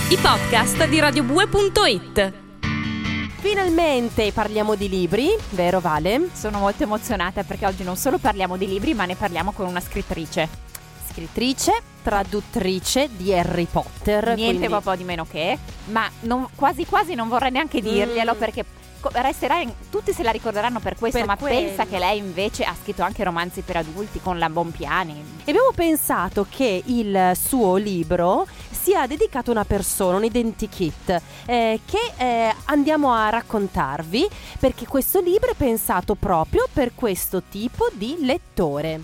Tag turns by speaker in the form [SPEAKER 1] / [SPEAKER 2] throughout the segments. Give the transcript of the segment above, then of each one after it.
[SPEAKER 1] i podcast di radiobue.it.
[SPEAKER 2] Finalmente parliamo di libri, vero Vale?
[SPEAKER 3] Sono molto emozionata perché oggi non solo parliamo di libri, ma ne parliamo con una scrittrice,
[SPEAKER 2] traduttrice di Harry Potter.
[SPEAKER 3] niente un po' di meno che, ma quasi non vorrei neanche dirglielo perché resterà tutti se la ricorderanno per questo,
[SPEAKER 2] Per
[SPEAKER 3] ma
[SPEAKER 2] quello.
[SPEAKER 3] pensa che lei invece ha scritto anche romanzi per adulti con la Bonpiani.
[SPEAKER 2] E abbiamo pensato che il suo libro sia dedicato a una persona, un identikit, che andiamo a raccontarvi, perché questo libro è pensato proprio per questo tipo di lettore.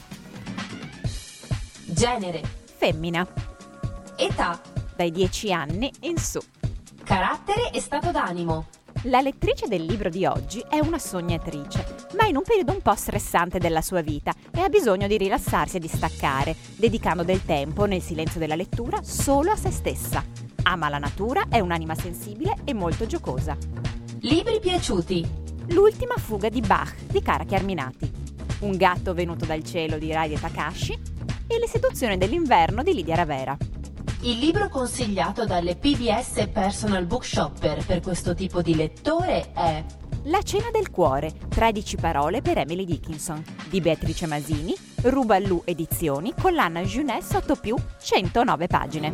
[SPEAKER 4] Genere,
[SPEAKER 3] Femmina,
[SPEAKER 4] età,
[SPEAKER 3] dai 10 anni in su.
[SPEAKER 4] carattere e stato d'animo.
[SPEAKER 3] La lettrice del libro di oggi è una sognatrice, ma in un periodo un po' stressante della sua vita e ha bisogno di rilassarsi e di staccare, dedicando del tempo nel silenzio della lettura solo a se stessa. Ama la natura, è un'anima sensibile e molto giocosa.
[SPEAKER 4] Libri piaciuti.
[SPEAKER 3] L'ultima fuga di Bach di Cara Chiarminati, Un gatto venuto dal cielo di Rai Takashi e Le seduzioni dell'inverno di Lidia Ravera.
[SPEAKER 4] Il libro consigliato dalle PBS Personal Bookshopper per questo tipo di lettore è
[SPEAKER 3] La cena del cuore, 13 parole per Emily Dickinson, di Beatrice Masini, Ruballù Edizioni, collana Jeunesse 8+, 109 pagine.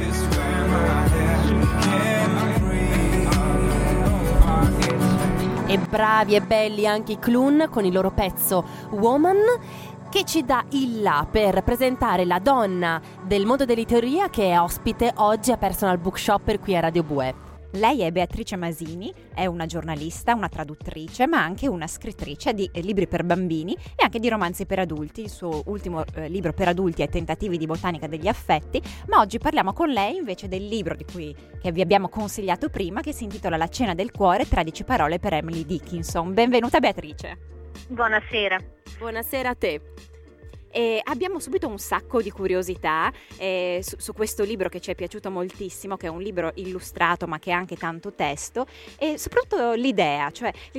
[SPEAKER 2] E bravi e belli anche i Clun con il loro pezzo Woman, che ci dà il là per presentare la donna del mondo dell'editoria che è ospite oggi a Personal Bookshopper qui a Radio Bue.
[SPEAKER 3] Lei è Beatrice Masini, è una giornalista, una traduttrice, ma anche una scrittrice di libri per bambini e anche di romanzi per adulti. Il suo ultimo libro per adulti è Tentativi di botanica degli affetti, ma oggi parliamo con lei invece del libro che vi abbiamo consigliato prima, che si intitola La cena del cuore, 13 parole per Emily Dickinson. Benvenuta Beatrice.
[SPEAKER 5] Buonasera.
[SPEAKER 2] Buonasera a te.
[SPEAKER 3] E abbiamo subito un sacco di curiosità su questo libro che ci è piaciuto moltissimo, che è un libro illustrato ma che ha anche tanto testo, e soprattutto l'idea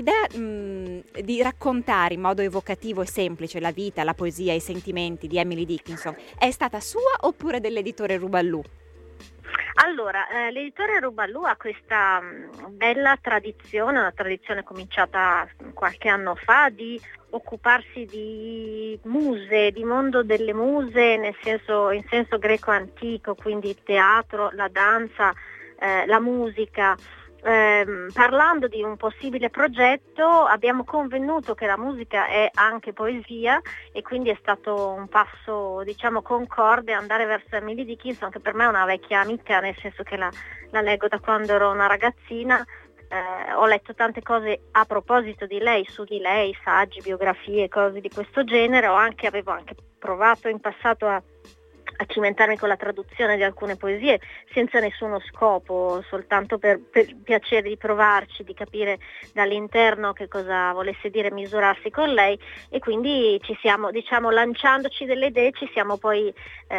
[SPEAKER 3] di raccontare in modo evocativo e semplice la vita, la poesia e i sentimenti di Emily Dickinson è stata sua oppure dell'editore Ruballù?
[SPEAKER 5] Allora, l'editore Ruballù ha questa bella tradizione, una tradizione cominciata qualche anno fa, di occuparsi di muse, di mondo delle muse in senso greco antico, quindi il teatro, la danza, la musica. Parlando di un possibile progetto abbiamo convenuto che la musica è anche poesia e quindi è stato un passo concorde andare verso Emily Dickinson, che per me è una vecchia amica, nel senso che la leggo da quando ero una ragazzina. Ho letto tante cose a proposito di lei, su di lei, saggi, biografie, cose di questo genere. Avevo anche provato in passato a cimentarmi con la traduzione di alcune poesie senza nessuno scopo, soltanto per piacere di provarci, di capire dall'interno che cosa volesse dire misurarsi con lei, e quindi ci siamo, lanciandoci delle idee, ci siamo poi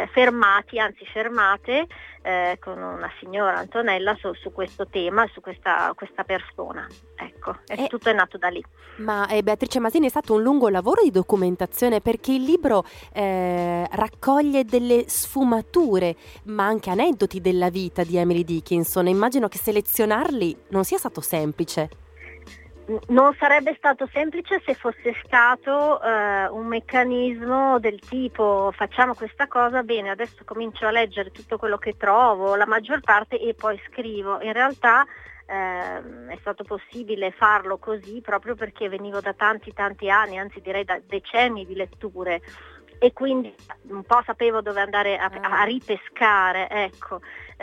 [SPEAKER 5] fermate con una signora, Antonella, su questo tema, su questa persona. Ecco, tutto è nato da lì.
[SPEAKER 2] Ma Beatrice Masini, è stato un lungo lavoro di documentazione, perché il libro raccoglie delle sfumature ma anche aneddoti della vita di Emily Dickinson. Immagino che selezionarli non sia stato semplice.
[SPEAKER 5] Non sarebbe stato semplice se fosse stato un meccanismo del tipo: facciamo questa cosa, bene, adesso comincio a leggere tutto quello che trovo, la maggior parte, e poi scrivo. In realtà è stato possibile farlo così proprio perché venivo da tanti anni, anzi direi da decenni di letture, e quindi un po' sapevo dove andare a ripescare, ecco.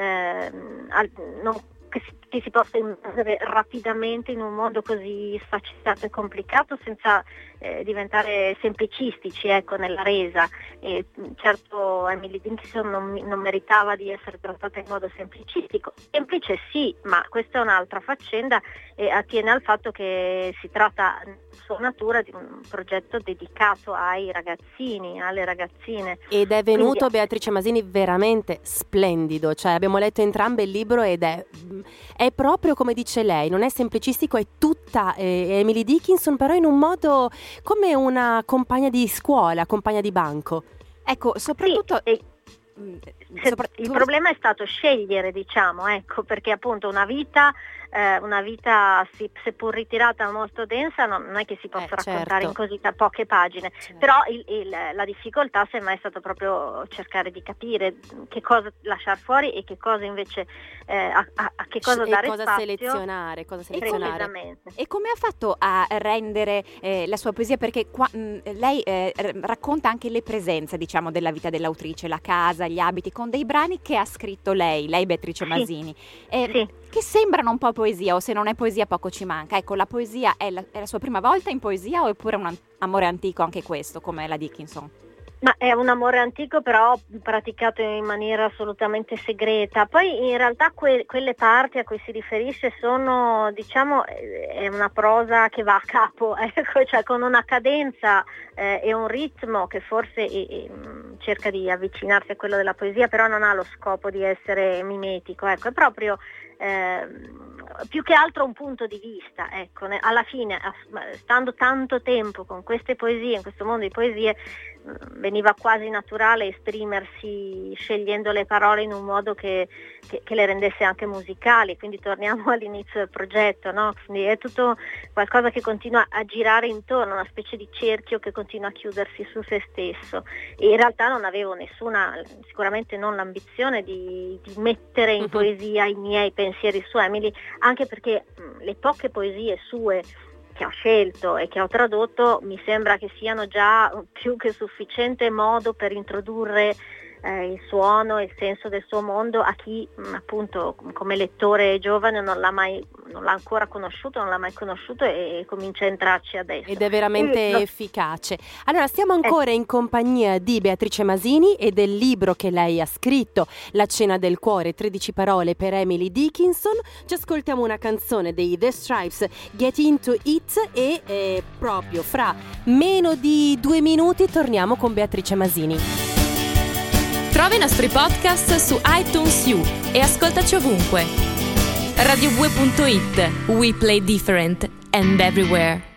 [SPEAKER 5] Che si possa immergere rapidamente in un mondo così sfaccettato e complicato senza diventare semplicistici, ecco, nella resa. E certo Emily Dickinson non meritava di essere trattata in modo semplicistico. Semplice sì, ma questa è un'altra faccenda e attiene al fatto che si tratta in sua natura di un progetto dedicato ai ragazzini, alle ragazzine.
[SPEAKER 2] Ed è venuto, quindi, Beatrice Masini, veramente splendido. Cioè, abbiamo letto entrambe il libro ed è proprio come dice lei, non è semplicistico, è tutta Emily Dickinson, però in un modo come una compagna di scuola, compagna di banco.
[SPEAKER 3] Ecco, soprattutto...
[SPEAKER 5] Sì. il problema è stato scegliere, diciamo, ecco, perché appunto una vita seppur ritirata molto densa non è che si possa raccontare in così poche pagine, però la difficoltà semmai è stato proprio cercare di capire che cosa lasciare fuori e che cosa invece a che cosa dare
[SPEAKER 2] cosa
[SPEAKER 5] spazio,
[SPEAKER 2] selezionare.
[SPEAKER 3] E come ha fatto a rendere la sua poesia, perché lei racconta anche le presenze, diciamo, della vita dell'autrice, la casa, gli abiti, con dei brani che ha scritto lei Beatrice Masini, che sembrano un po' poesia, o se non è poesia poco ci manca. Ecco, la poesia è la sua prima volta in poesia, oppure un amore antico anche questo, come la Dickinson?
[SPEAKER 5] Ma è un amore antico, però praticato in maniera assolutamente segreta. Poi in realtà quelle parti a cui si riferisce sono, diciamo, è una prosa che va a capo, ecco, cioè con una cadenza e un ritmo che forse cerca di avvicinarsi a quello della poesia, però non ha lo scopo di essere mimetico, ecco, è proprio più che altro un punto di vista, ecco, alla fine, stando tanto tempo con queste poesie, in questo mondo di poesie, veniva quasi naturale esprimersi scegliendo le parole in un modo che le rendesse anche musicali, quindi torniamo all'inizio del progetto, no? Quindi è tutto qualcosa che continua a girare intorno, una specie di cerchio che continua a chiudersi su se stesso, e in realtà non avevo sicuramente non l'ambizione di mettere in poesia i miei pensieri su Emily, anche perché le poche poesie sue che ho scelto e che ho tradotto mi sembra che siano già più che sufficiente modo per introdurre il suono e il senso del suo mondo a chi appunto come lettore giovane non l'ha ancora conosciuto, non l'ha mai conosciuto e comincia a entrarci adesso.
[SPEAKER 2] Ed è veramente efficace. Allora, stiamo ancora in compagnia di Beatrice Masini e del libro che lei ha scritto, La cena del cuore, 13 parole per Emily Dickinson. Ci ascoltiamo una canzone dei The Stripes, Get Into It, e proprio fra meno di 2 minuti torniamo con Beatrice Masini.
[SPEAKER 1] Trova i nostri podcast su iTunes U e ascoltaci ovunque. Radio2.it. We play different and everywhere.